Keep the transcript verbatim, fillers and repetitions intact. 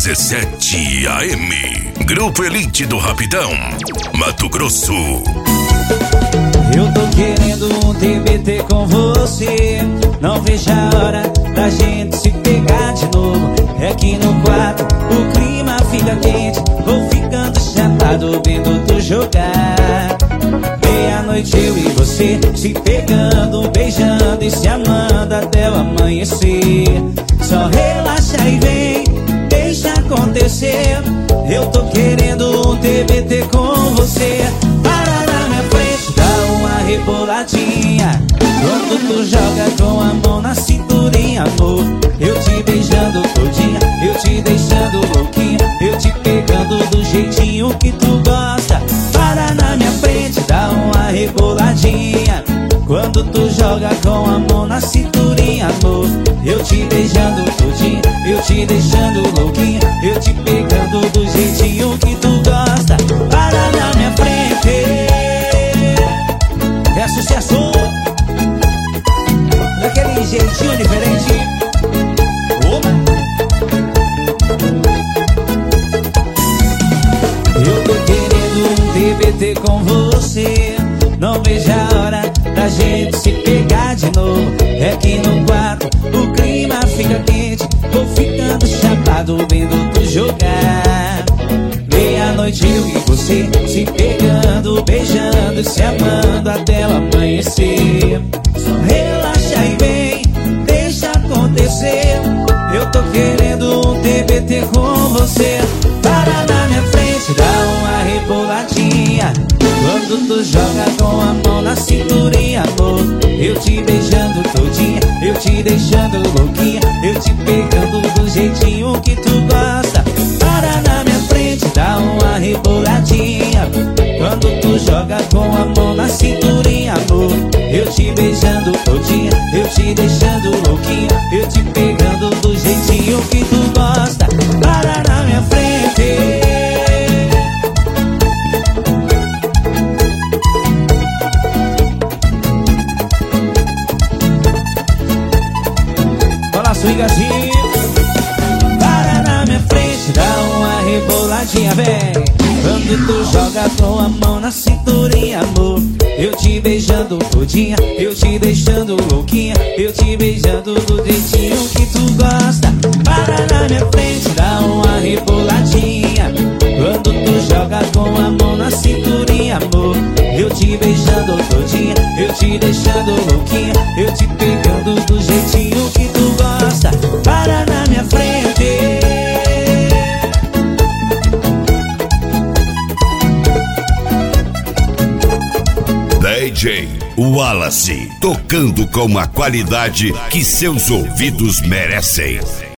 dezessete A M. Grupo Elite do Rapidão, Mato Grosso. Eu tô querendo um T B T com você. Não vejo a hora da gente se pegar de novo. É que no quarto o clima fica quente. Vou ficando chapado vendo tu jogar. Meia-noite eu e você se pegando, beijando e se amando até o amanhecer. Só relaxa e vem, deixa acontecer. Eu tô querendo um T B T com você. Para na minha frente, dá uma reboladinha. Quando tu joga com a mão na cinturinha, amor, eu te beijando todinha, eu te deixando louquinha, eu te pegando do jeitinho que tu gosta. Para na minha frente, dá uma reboladinha. Quando tu joga com a mão na cinturinha, amor, eu te beijando todinha, eu te deixando louquinha, eu te pegando do jeitinho que tu gosta. Para na minha frente. É sucesso daquele jeitinho diferente. Opa! Eu tô querendo um T B T com você. Não vejo a hora da gente se pegar de novo. É que no quarto o clima fica quente. Vou ficando chapado vendo tu jogar. Meia-noite eu e você se pegando, beijando e se amando até o amanhecer. Só relaxa e vem, deixa acontecer. Eu tô querendo um T B T com você. Para na minha frente, dá uma reboladinha. Quando tu joga com a mão na cinturinha, amor, eu te beijando todinha, eu te deixando louquinha, eu te pegando do jeitinho que tu gosta. Para na minha frente, dá uma reboladinha. Quando tu joga com a mão na cinturinha, amor, eu te beijando todinha, eu te deixando louquinha, eu te pegando do jeitinho que tu gosta. Para na minha frente. Swingazinho. Para na minha frente, dá uma reboladinha, véi. Quando tu joga com a mão na cinturinha, amor, eu te beijando todinha, eu te deixando louquinha, eu te beijando do jeitinho que tu gosta. Para na minha frente, dá uma reboladinha. Quando tu joga com a mão na cinturinha, amor, eu te beijando todinha, eu te deixando louquinha, eu te pegando do jeitinho que tu gosta. Para na minha frente. D J Wallace, tocando com a qualidade que seus ouvidos merecem.